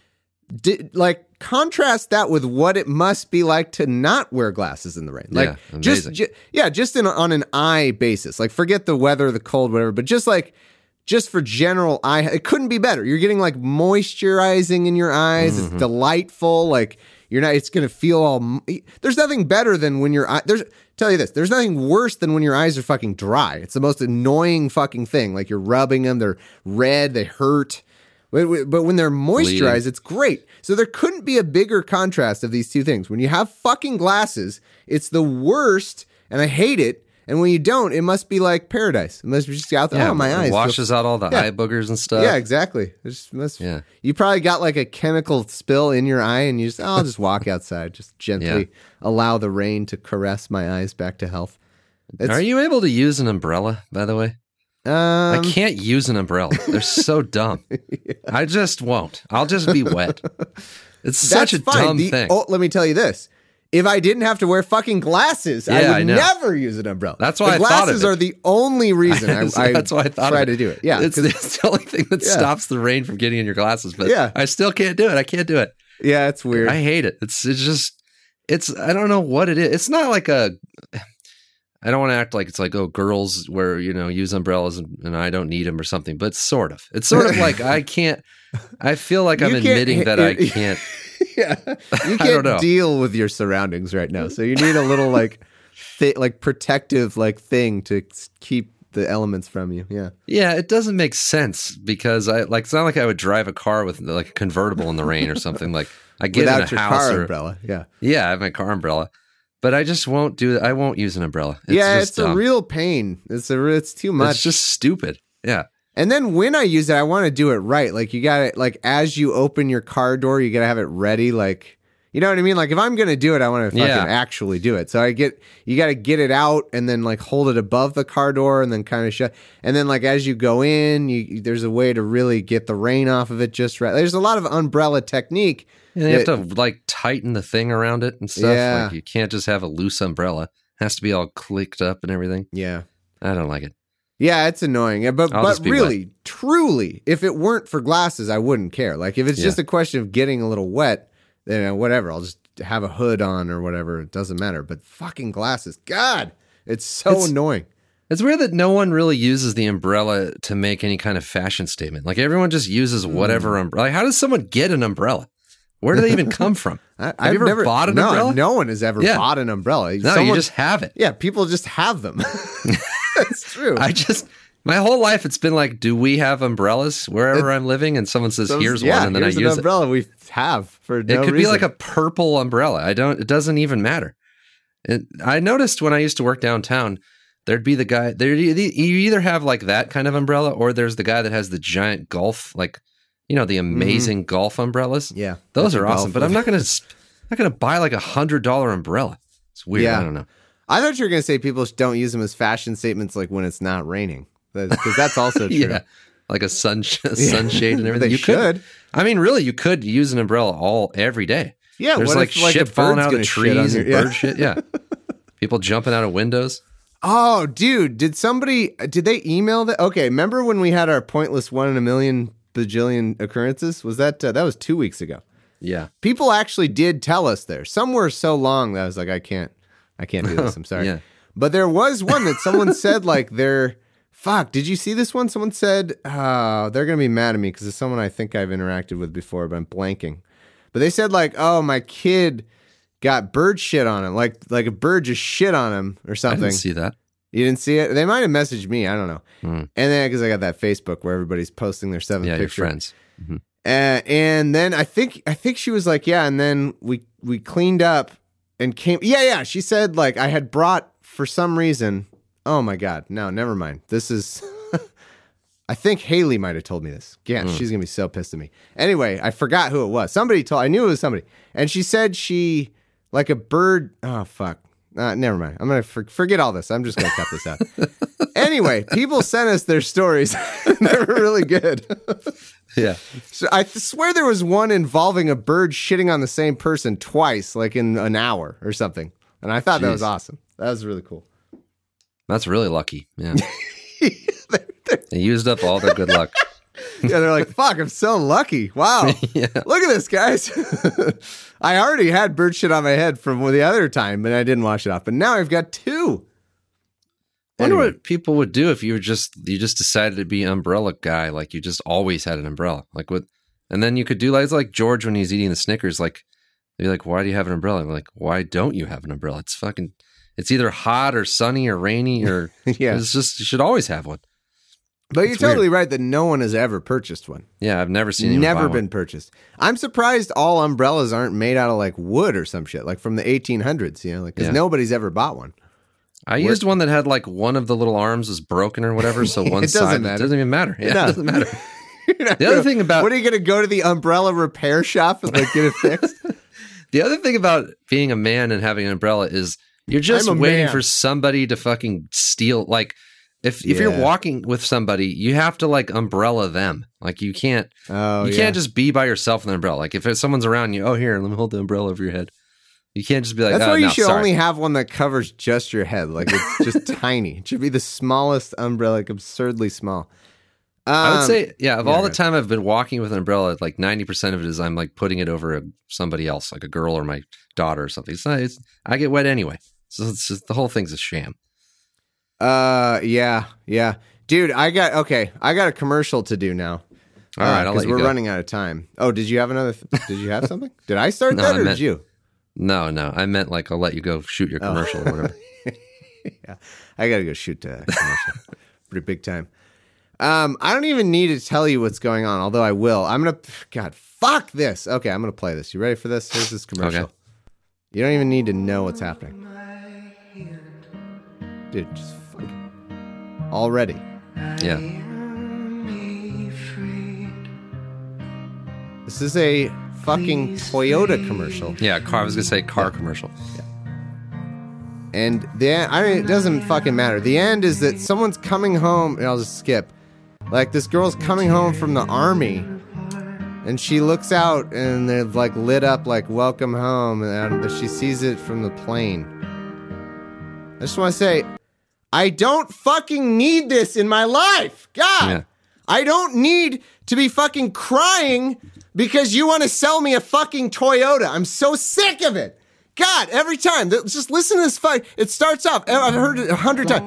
di- like contrast that with what it must be like to not wear glasses in the rain. Like Yeah, just, amazing. ju- yeah, just in, on an eye basis. Like forget the weather, the cold, whatever, but just like, just for general eye, it couldn't be better. You're getting like moisturizing in your eyes. Mm-hmm. It's delightful. Like you're not, it's going to feel all, there's nothing better than when your eye, there's, tell you this, there's nothing worse than when your eyes are fucking dry. It's the most annoying fucking thing. Like you're rubbing them, they're red, they hurt. But, but when they're moisturized, Bleeding. it's great. So there couldn't be a bigger contrast of these two things. When you have fucking glasses, it's the worst, and I hate it. And when you don't, it must be like paradise. It must be just out there. Yeah, Oh, my it eyes. washes out all the Yeah. eye boogers and stuff. Yeah, exactly. It just must, Yeah. You probably got like a chemical spill in your eye, and you just, oh, I'll just walk outside, just gently Yeah. allow the rain to caress my eyes back to health. It's, Are you able to use an umbrella, by the way? Um, I can't use an umbrella. They're so dumb. I just won't. I'll just be wet. It's such a that's fine. dumb The- thing. Oh, let me tell you this. If I didn't have to wear fucking glasses, I Yeah, would I know. never use an umbrella. That's why the I thought of glasses it. are the only reason I, I That's why I thought try of it. to do it. Yeah, it's, 'cause- it's the only thing that Yeah. stops the rain from getting in your glasses. But Yeah. I still can't do it. I can't do it. yeah, it's weird. I hate it. It's it's just it's I don't know what it is. It's not like a. I don't want to act like it's like, oh, girls wear, you know, use umbrellas and, and I don't need them or something, but sort of. It's sort of like I can't, I feel like I'm You can't- admitting that I can't. yeah, you don't can't know. deal with your surroundings right now, so you need a little like, thi- like protective like thing to s- keep the elements from you. Yeah, Yeah, it doesn't make sense because I like, it's not like I would drive a car with like a convertible in the rain or something. Like I get without in a your house car or, umbrella. Yeah, yeah, I have my car umbrella, but I just won't do it. I won't use an umbrella. It's yeah, just it's a dumb. real pain. It's a, re- it's too much. It's just stupid. Yeah. And then when I use it, I want to do it right. Like you got to, like as you open your car door, you got to have it ready. Like, you know what I mean? Like if I'm going to do it, I want to fucking Yeah. actually do it. So I get, you got to get it out and then like hold it above the car door and then kind of shut. And then like as you go in, you, there's a way to really get the rain off of it just right. There's a lot of umbrella technique. And you have that- to like tighten the thing around it and stuff. Yeah. Like you can't just have a loose umbrella. It has to be all clicked up and everything. Yeah. I don't like it. Yeah, it's annoying. Yeah, But I'll but just be really, truly, if it weren't for glasses, I wouldn't care. Like if it's Yeah. just a question of getting a little wet, then uh, whatever. I'll just have a hood on or whatever. It doesn't matter. But fucking glasses, God, it's so It's- annoying. It's weird that no one really uses the umbrella to make any kind of fashion statement. Like everyone just uses Hmm. whatever umbrella. Like how does someone get an umbrella? Where do they even come from? I, Have I've you ever never bought an no, umbrella? No one has ever Yeah. bought an umbrella. No, Someone- you just have it. yeah, people just have them. That's true. I just my whole life it's been like, do we have umbrellas wherever I'm living? And someone says, Those- here's yeah, one, and then I here's an use it. umbrella we have for no It could reason. be like a purple umbrella. I don't. It doesn't even matter. It, I noticed when I used to work downtown, there'd be the guy. There, you either have like that kind of umbrella, or there's the guy that has the giant golf, like you know, the amazing golf umbrellas. yeah. Those that's are a awesome. golf But I'm one. not gonna, not gonna buy like a hundred dollar umbrella. It's weird. Yeah. I don't know. I thought you were going to say people don't use them as fashion statements like when it's not raining. Because that's also true. Yeah, like a sun sunshade and everything. They you should. could. I mean, really, you could use an umbrella all every day. Yeah, There's what like if, like, shit a falling bird's out of gonna the shit on trees your- and yeah. bird shit. Yeah, people jumping out of windows. Oh, dude, did somebody, did they email that? Okay, remember when we had our pointless one in a million bajillion occurrences? Was that, uh, that was two weeks ago. Yeah. People actually did tell us there. Some were so long that I was like, I can't, I can't do this. I'm sorry. Yeah. But there was one that someone said like they're, fuck, did you see this one? Someone said, oh, they're going to be mad at me because it's someone I think I've interacted with before, but I'm blanking. But they said like, oh, my kid got bird shit on him. Like, like a bird just shit on him or I something. didn't see that. You didn't see it? They might have messaged me. I don't know. Hmm. And then because I got that Facebook where everybody's posting their seventh Yeah, your picture. friends. Mhm. Uh, and then I think I think she was like, yeah. And then we we cleaned up and came. Yeah, yeah. She said like I had brought for some reason. Oh my God! No, never mind. This is. I think Haley might have told me this. Yeah, Mm. she's gonna be so pissed at me. Anyway, I forgot who it was. Somebody told. I knew it was somebody, and she said she like a bird. Oh fuck. Uh, never mind. I'm gonna for, forget all this. I'm just gonna cut this out. Anyway, people sent us their stories. They were really good. Yeah. So I swear there was one involving a bird shitting on the same person twice, like in an hour or something. And I thought that was Jeez. awesome. That was really cool. That's really lucky. Yeah. They used up all their good luck. Yeah, they're like, fuck, I'm so lucky. Wow. Yeah. Look at this, guys. I already had bird shit on my head from the other time, but I didn't wash it off. But now I've got two. I wonder Anyway. what people would do if you were just you just decided to be umbrella guy, like you just always had an umbrella, like what, and then you could do like it's like George when he's eating the Snickers, like they're like, why do you have an umbrella? I'm like, why don't you have an umbrella? It's fucking, it's either hot or sunny or rainy or Yeah. it's just you should always have one. But you're It's totally weird. right that no one has ever purchased one. Yeah, I've never seen anyone Never buy been one. purchased. I'm surprised all umbrellas aren't made out of like wood or some shit, like from the eighteen hundreds, you know, like because Yeah. nobody's ever bought one. I used one that had like one of the little arms was broken or whatever, so one It doesn't side matter. it doesn't even matter. Yeah, No. it doesn't matter. You're not The other gonna- thing about- what are you going to go to the umbrella repair shop and like get it fixed? The other thing about being a man and having an umbrella is you're just I'm a waiting man. for somebody to fucking steal. Like if if you're Yeah. walking with somebody, you have to like umbrella them. Like you can't Oh, you yeah. can't just be by yourself with an umbrella. Like if someone's around you, oh here, let me hold the umbrella over your head. You can't just be like, That's oh, why you no, should sorry. only have one that covers just your head. Like it's just tiny. It should be the smallest umbrella, like absurdly small. Um, I would say, yeah, of yeah, all the right. time I've been walking with an umbrella, like ninety percent of it is I'm like putting it over a, somebody else, like a girl or my daughter or something. It's not, it's, I get wet anyway. So it's just, the whole thing's a sham. Uh, yeah, yeah, dude. I got okay. I got a commercial to do now. All right, I'll because let you we're go. running out of time. Oh, did you have another? Th- did you have something? Did I start No, that I or meant- did you? No, no, I meant like I'll let you go shoot your Oh. commercial or whatever. Yeah, I gotta go shoot a commercial. Pretty big time. Um, I don't even need to tell you what's going on, although I will. I'm gonna. God, fuck this. Okay, I'm gonna play this. You ready for this? Here's this commercial. Okay. You don't even need to know what's happening, dude. Just fucking already. Yeah. This is a fucking Toyota commercial. Yeah, car. I was gonna say car commercial. And the end, I mean, it doesn't fucking matter. The end is that someone's coming home, and I'll just skip. Like, this girl's coming home from the army, and she looks out, and they're, like, lit up, like, welcome home, and she sees it from the plane. I just want to say, I don't fucking need this in my life. God! Yeah. I don't need to be fucking crying because you want to sell me a fucking Toyota. I'm so sick of it. God, every time. th- Just listen to this fight. It starts off. I've heard it a hundred times.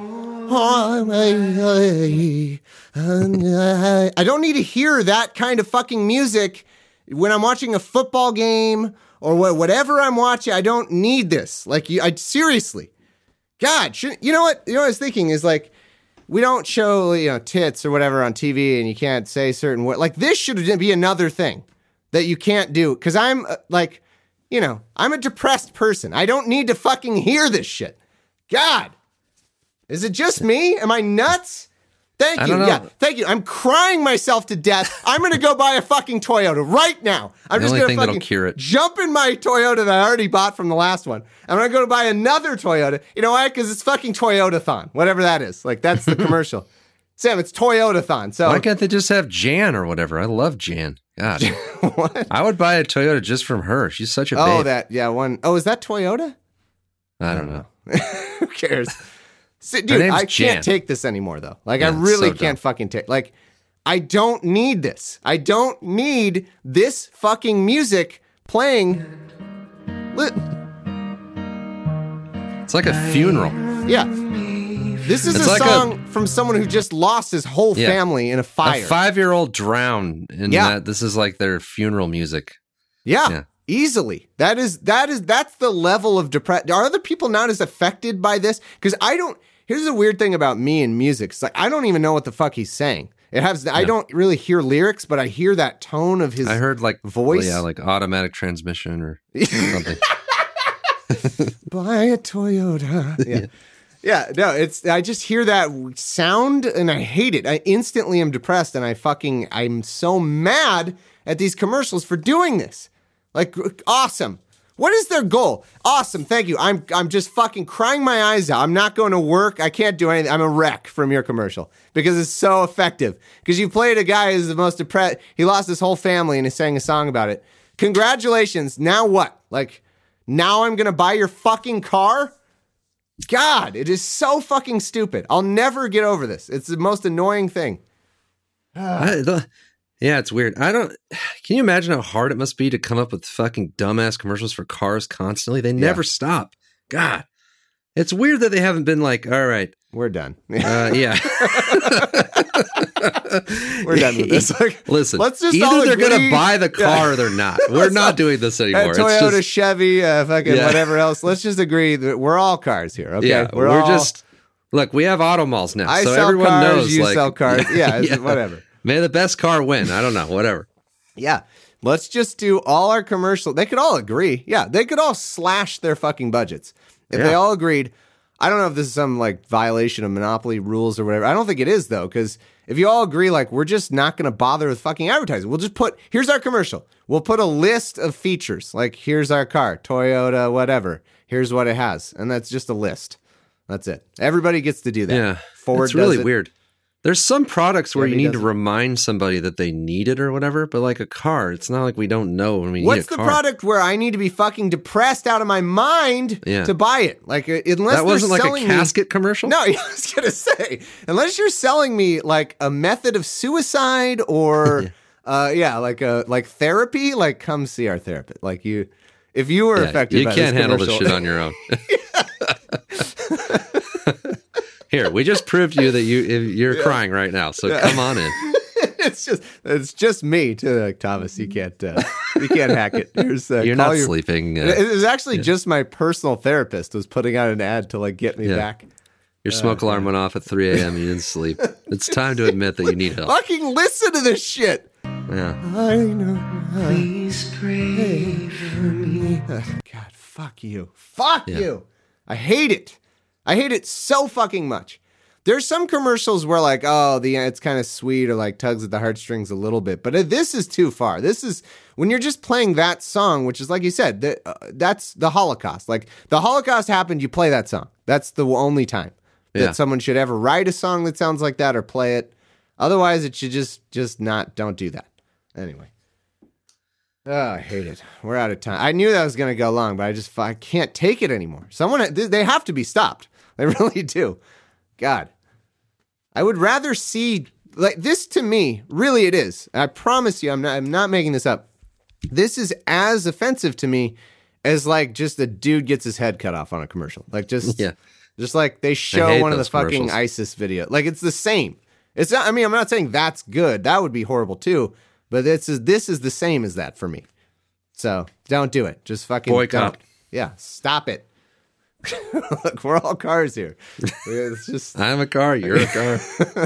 I don't need to hear that kind of fucking music when I'm watching a football game or wha- whatever I'm watching. I don't need this. Like, you, I seriously. God, should, you know what? You know what I was thinking is like, we don't show, you know, tits or whatever on T V, and you can't say certain words. Like, this should be another thing that you can't do. Because I'm, uh, like, you know, I'm a depressed person. I don't need to fucking hear this shit. God. Is it just me? Am I nuts? Thank I you. don't know. Yeah, thank you. I'm crying myself to death. I'm going to go buy a fucking Toyota right now. I'm The just only going to thing that'll fucking cure it. jump in my Toyota that I already bought from the last one. I'm going to go buy another Toyota. You know why? Because it's fucking Toyota-thon, whatever that is. Like, that's the commercial. Sam, it's Toyota-thon. So Why can't they just have Jan or whatever? I love Jan. God, what? I would buy a Toyota just from her. She's such a Oh, babe. that, yeah, one. Oh, is that Toyota? I don't know. Who cares? See, Her dude, name's I Jan. can't take this anymore, though. Like, Yeah, I it's really so can't dumb. fucking take. Like, I don't need this. I don't need this fucking music playing. Li- It's like a funeral. yeah, this is It's a like a- song from someone who just lost his whole Yeah. family in a fire. A five-year-old drowned, and Yeah. that, this is like their funeral music. yeah, Yeah. easily. That is that is that's the level of depression. Are other people not as affected by this? Because I don't. Here's the weird thing about me and music. It's like I don't even know what the fuck he's saying. It has. I don't really hear lyrics, but I hear that tone of his. I heard like voice? yeah, like automatic transmission or something. Buy a Toyota. Yeah. Yeah, no, it's I just hear that sound and I hate it. I instantly am depressed and I fucking I'm so mad at these commercials for doing this. Like awesome. What is their goal? Awesome, thank you. I'm I'm just fucking crying my eyes out. I'm not going to work. I can't do anything. I'm a wreck from your commercial because it's so effective. Because you played a guy who's the most depressed. He lost his whole family and he sang a song about it. Congratulations. Now what? Like now I'm going to buy your fucking car? God, it is so fucking stupid. I'll never get over this. It's the most annoying thing. I, the, Yeah, it's weird. I don't. Can you imagine how hard it must be to come up with fucking dumbass commercials for cars constantly? They never Yeah. stop. God, it's weird that they haven't been like, all right, We're done. uh, yeah, We're done with this. Like, Listen, let's just either all they're agree- gonna buy the car Yeah. or they're not. We're not doing this Uh, anymore. Toyota, it's just, Chevy, uh, fucking Yeah. whatever else. Let's just agree that we're all cars here. Okay, yeah, we're, all- just look. We have auto malls now, I so sell everyone cars, knows. you like, sell cars. Yeah, it's- whatever. May the best car win. I don't know. Whatever. Yeah. Let's just do all our commercial. They could all agree. Yeah, they could all slash their fucking budgets. If Yeah. they all agreed, I don't know if this is some like violation of monopoly rules or whatever. I don't think it is though, because if you all agree, like we're just not going to bother with fucking advertising. We'll just put, here's our commercial. We'll put a list of features. Like here's our car, Toyota, whatever. Here's what it has. And that's just a list. That's it. Everybody gets to do that. Yeah, Ford it's really does it. weird. There's some products where Yeah, you he need to does it. remind somebody that they need it or whatever, but like a car, it's not like we don't know when we What's need a the car. product where I need to be fucking depressed out of my mind Yeah. to buy it? Like, uh, unless That they're wasn't like a selling me- casket commercial? No, I was gonna say, unless you're selling me like a method of suicide or, uh, yeah, like a like therapy. Like, come see our therapist. Like you, if you were Yeah, affected, you by can't this handle this commercial- shit on your own. Here, we just proved to you that you if you're crying right now, so come on in. it's just it's just me too, like Thomas. You can't uh, you can't hack it. Here's, uh, You're call not your- sleeping. It Uh, was actually just my personal therapist was putting out an ad to like get me Yeah. back. your smoke alarm went off at three a.m. You didn't sleep. It's time to admit that you need help. Fucking listen to this shit. Yeah. I know. Please pray for me. God, fuck you. Fuck Yeah. you. I hate it. I hate it so fucking much. There's some commercials where like, oh, the it's kind of sweet or like tugs at the heartstrings a little bit, but this is too far. This is when you're just playing that song, which is like you said, that uh, that's the Holocaust. Like the Holocaust happened, you play that song. That's the only time that Yeah. someone should ever write a song that sounds like that or play it. Otherwise, it should just just not. Don't do that. Anyway. Oh, I hate it. We're out of time. I knew that was going to go long, but I just I can't take it anymore. Someone they have to be stopped. They really do. God. I would rather see like this to me, really it is. I promise you I'm not I'm not making this up. This is as offensive to me as like just a dude gets his head cut off on a commercial. Like just Yeah. just like they show hate one of the those fucking commercials. ISIS video. Like it's the same. It's not I mean I'm not saying that's good. That would be horrible too. But this is this is the same as that for me. So don't do it. Just fucking Boycott. don't. Yeah, stop it. Look, we're all cars here. It's just I'm a car. You're a car.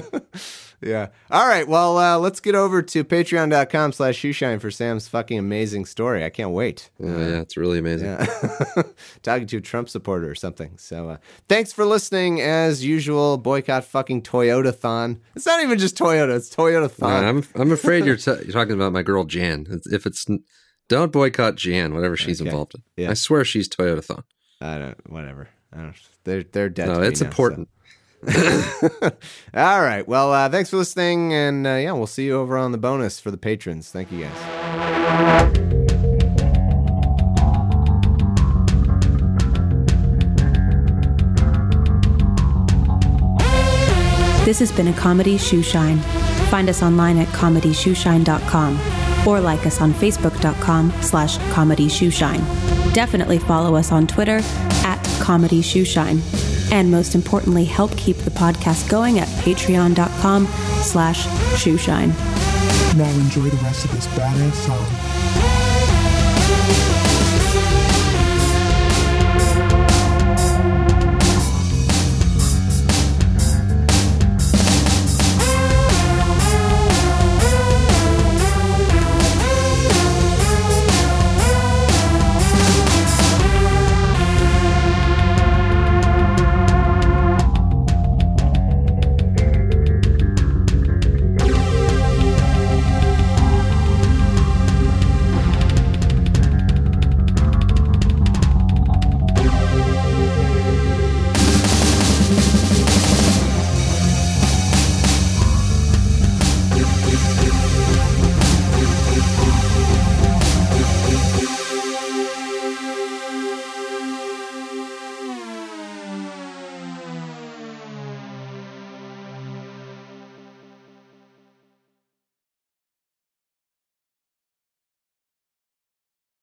yeah. All right. Well, uh, let's get over to patreon.com slash shoeshine for Sam's fucking amazing story. I can't wait. Yeah, yeah, it's really amazing. Yeah. Talking to a Trump supporter or something. So uh, thanks for listening. As usual, boycott fucking Toyota-thon. It's not even just Toyota. It's Toyota-thon. Uh, I'm I'm afraid you're, t- you're talking about my girl Jan. It's- If it's don't boycott Jan, whatever she's Okay. involved in. Yeah. I swear she's Toyota-thon. I don't, whatever. I don't, they're, they're dead. No, to me it's now, important. so. All right. Well, uh, thanks for listening. And uh, yeah, we'll see you over on the bonus for the patrons. Thank you guys. This has been a Comedy Shoeshine. Find us online at comedy shoeshine dot com or like us on facebook.com slash comedy shoeshine. Definitely follow us on Twitter at comedy shoeshine. And most importantly, help keep the podcast going at patreon.com slash shoeshine. Now enjoy the rest of this badass song.